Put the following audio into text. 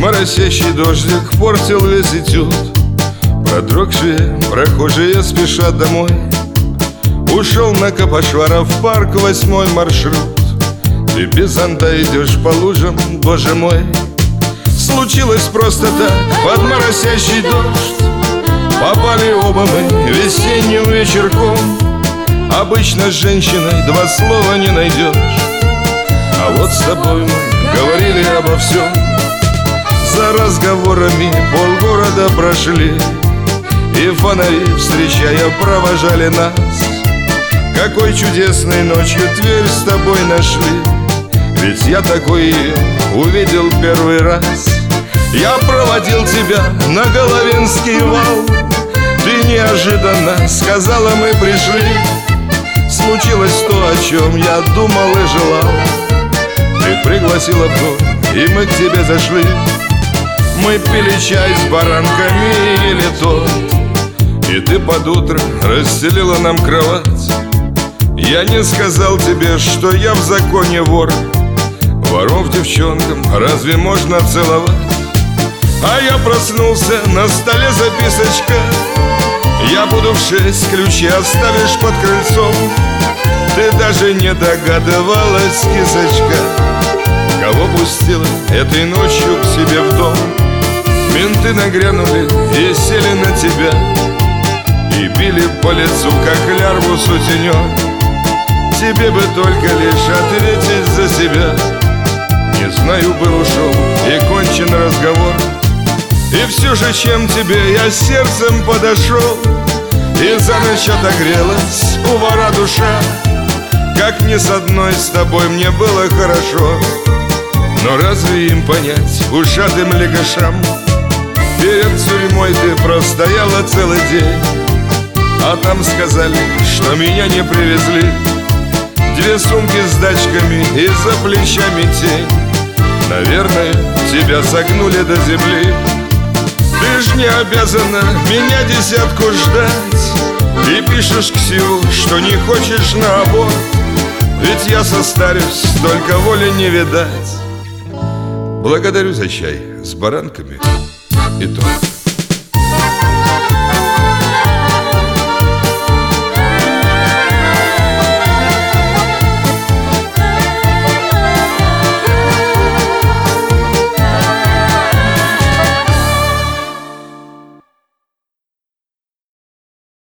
Моросящий дождик портил весь этюд. Продрогшие прохожие спешат домой. Ушел на Капошвара в парк 8-й маршрут. Ты без зонта идешь по лужам, боже мой. Случилось просто так, под моросящий дождь. Попали оба мы весенним вечерком. Обычно с женщиной два слова не найдешь, а вот с тобой мы говорили обо всем. За разговорами полгорода прошли, и фонари, встречая, провожали нас. Какой чудесной ночью Тверь с тобой нашли, ведь я такой ее увидел первый раз. Я проводил тебя на Головинский вал. Ты неожиданно сказала, мы пришли. Случилось то, о чем я думал и желал. Ты пригласила в дом, и мы к тебе зашли. Мы пили чай с баранками и ели торт, и ты под утро расстелила нам кровать. Я не сказал тебе, что я в законе вор. Воров девчонкам разве можно целовать? А я проснулся, на столе записочка: я буду в 6, ключи оставишь под крыльцом. Ты даже не догадывалась, кисочка, кого пустила этой ночью к себе в дом. Менты нагрянули и сели на тебя, и били по лицу, как лярву сутенер. Тебе бы только лишь ответить за себя. Не знаю, был ушел и кончен разговор. И все же, чем тебе я сердцем подошел, и за ночь отогрелась у вора душа. Как ни с одной с тобой мне было хорошо, но разве им понять, ушатым легашам? Перед тюрьмой ты простояла целый день, а там сказали, что меня не привезли. 2 сумки с дачками и за плечами тень. Наверное, тебя согнули до земли. Ты ж не обязана меня 10-ку ждать, и пишешь Ксю, что не хочешь на аборт. Ведь я состарюсь, только воли не видать. Благодарю за чай с баранками и торт.